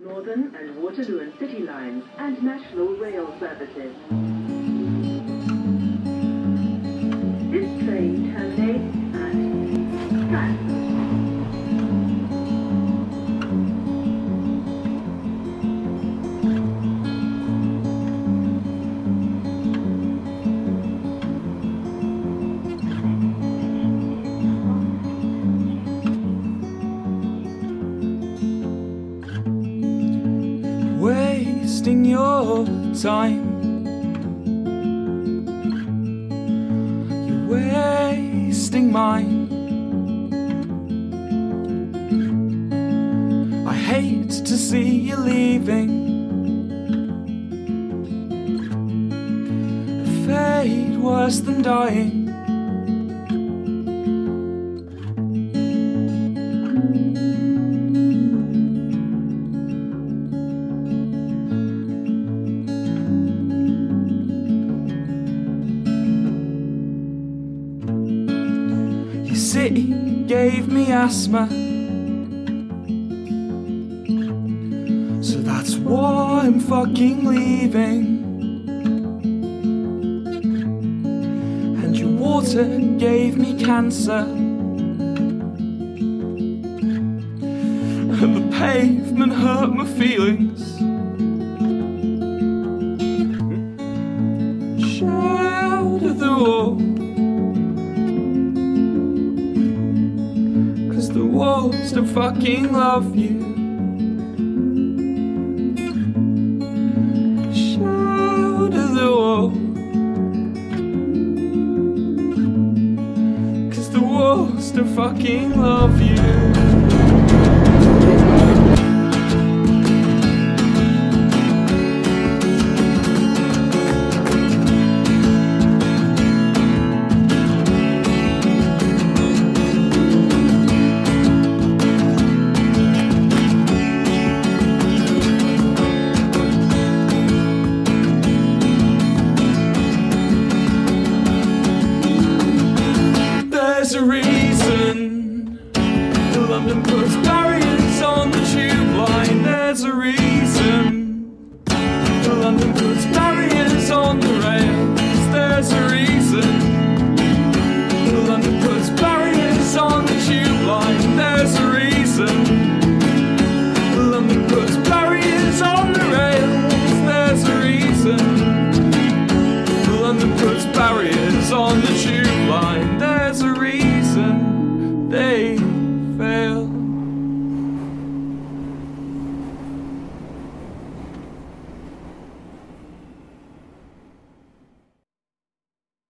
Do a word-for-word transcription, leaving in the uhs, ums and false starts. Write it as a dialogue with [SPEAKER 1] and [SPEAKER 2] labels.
[SPEAKER 1] Northern and Waterloo and City lines and national rail services. This train terminates at Stratford.
[SPEAKER 2] Wasting your time, you're wasting mine. I hate to see you leaving, a fate worse than dying. City gave me asthma, so that's why I'm fucking leaving. And your water gave me cancer, and the pavement hurt my feelings. Shout at the wall, the walls don't fucking love you. Shout at the wall, 'cause the walls don't fucking love you.